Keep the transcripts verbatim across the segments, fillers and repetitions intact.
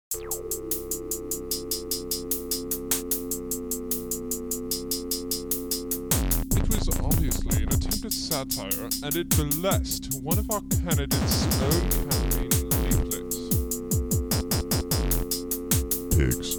It was obviously an attempt at satire, and it burlesqued one of our candidates' own campaign leaflets. Pigs.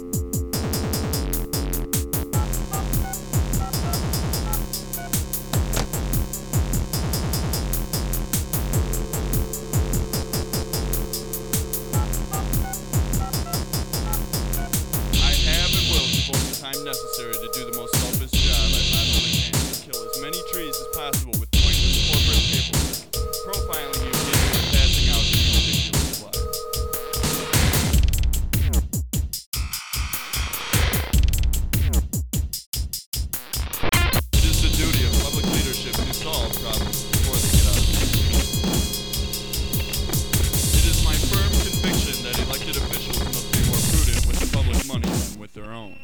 Time necessary to do the most selfish job I possibly can to kill as many trees as possible with pointless corporate paperwork, profiling you and passing out these ridiculous flyers. It is the duty of public leadership to solve problems before they get out of hand. It is my firm conviction that elected officials must be more prudent with the public money than with their own.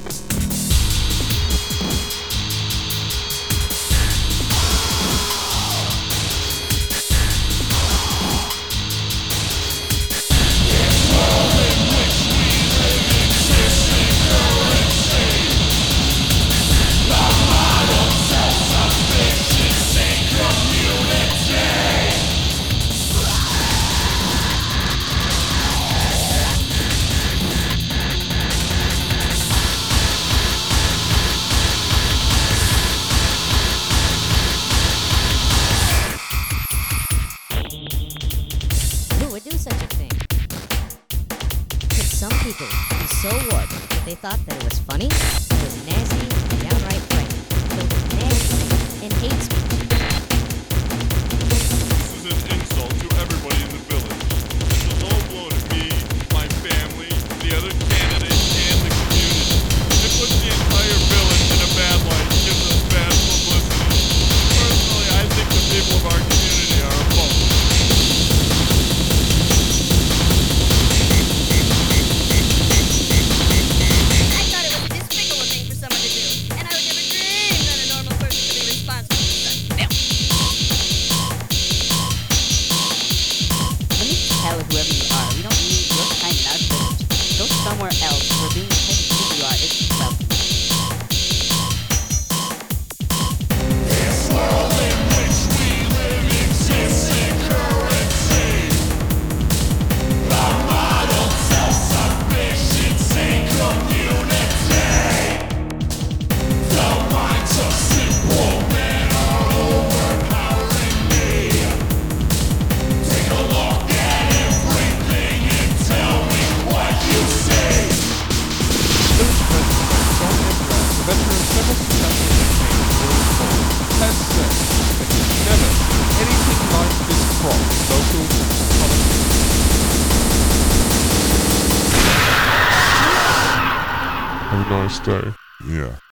Do such a thing? Could some people be so warped that they thought that it was funny, it was nasty, and downright frightening, filled with nasty and hate speech? This is an insult to everybody in the village. This is all blown at me, my family, the other candidates, and the community. It puts the entire village in a bad light and gives us bad publicity. Personally, I think the people of our community are above. Whoever you are, we don't need your kind in our village. Go somewhere else where being the type of people you are isn't welcome. This world in which we live exists in currency. The model self-sufficiency community. The minds of simple men are overpowering me. Take a look at everything and tell me what you see. Village president John Edwards, a veteran of several successful campaigns, has said that he's never seen anything like this crop in local politics. Have a nice day. Yeah.